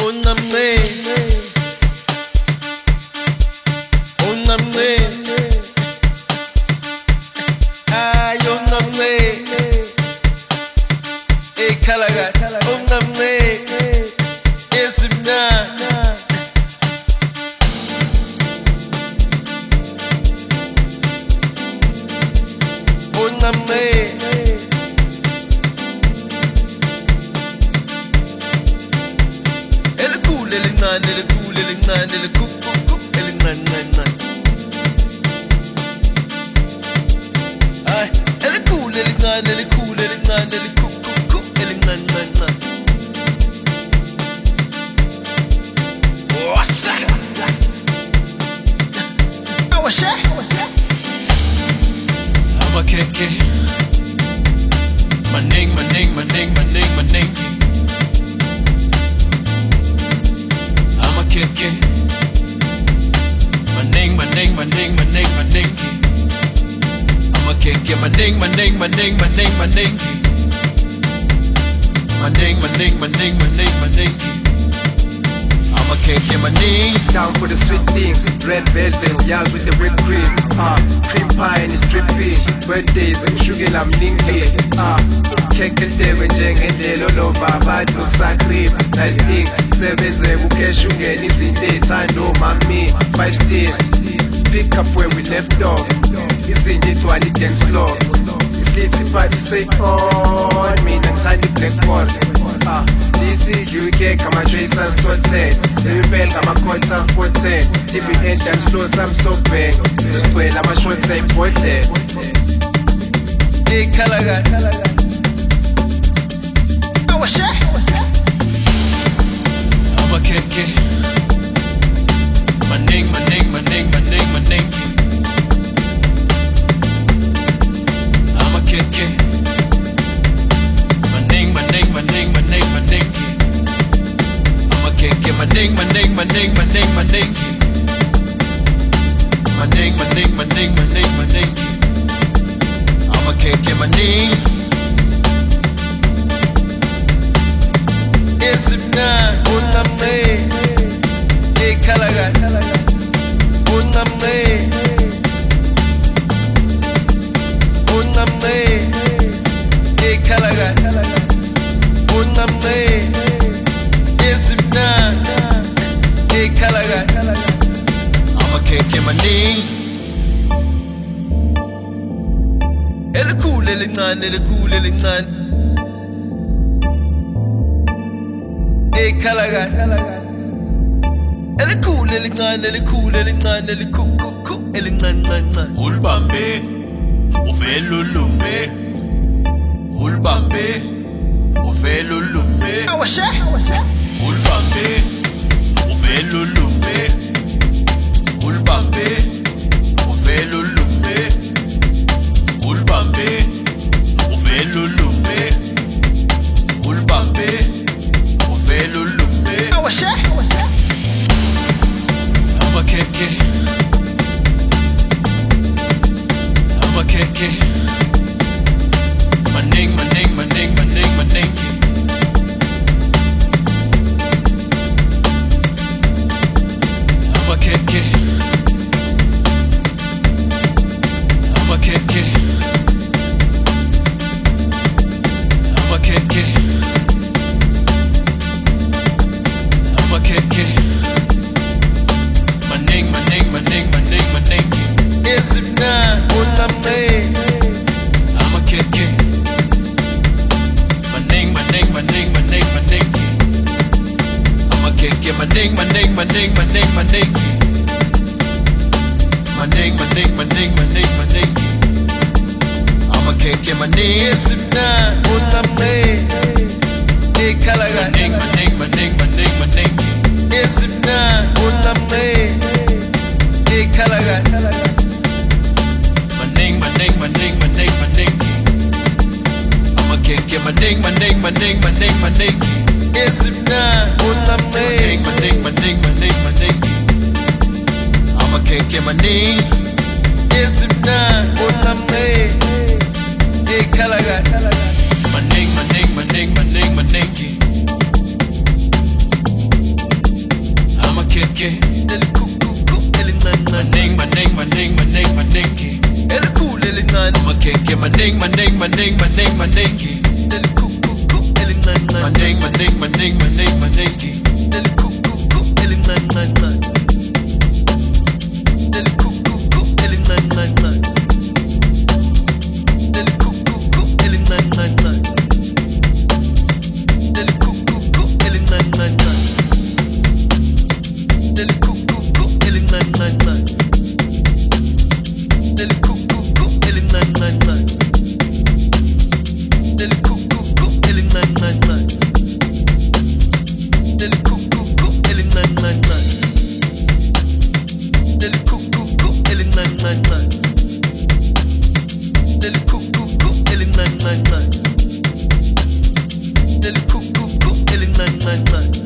Down for the sweet things, red velvet, yas with the whipped cream. Cream pie and stripping. Birthdays, I'm sugar, I'm ninky. Cake and devil, jeng and delo lova, bad looks like cream. Nice thing, 7 cash sugar, easy dates, I know mommy. 5 still, speak up where we left off. It's in it to a dance floor. It's little party, say on me, inside the black forest. This is UK, come and trace and sort it. Cerebral, come and cut and put it. If we end dance floor, I'm so big. This is 12, I'm a short say, put it. Hey, Kalaga. Oh, what's that? I'm a keke. My name. I'm a keke. My name. I'm a keke. My name. I'm a keke. My name. Esibna unamne ekalaga unamne ekalaga unamne esibna ekalaga I'ma kick him a knee. Elikhulu elincane ekalaga elikhulu elincane elincane Ulbambe uvela ulumbe Ulbambe uvela ulumbe awashe Ulbambe uvela ulumbe Ulbambe uvela ulumbe Ulbambe uvela ulumbe Ulbambe uvela ulumbe awashe I'm a keke My name I'm a keke I'm a keke I'm a keke I'm a keke My name esibna unamne I'm a keke My name I'm a keke My name My name I'm a keke My name esibna unamne ekalaga My name esibna unamne ekalaga My name I'm a keke My name esibna unamne I'm a keke My name esibna unamne ekalaga My name keke maning maning maning maning manengi. Eli kuku eli nan nan. Maning maning maning maning manengi. Eli kuku eli nan nan nan. Eli kuku eli nan nan nan. Eli kuku eli nan nan nan. Eli kuku eli nan nan nan. Eli kuku eli nan nan nan. Eli kuku eli nan nan nan. Eli kuku eli nan nan nan. Eli kuku eli nan nan nan. Eli kuku eli nan nan nan. Eli kuku eli nan nan nan. Eli kuku eli nan nan nan.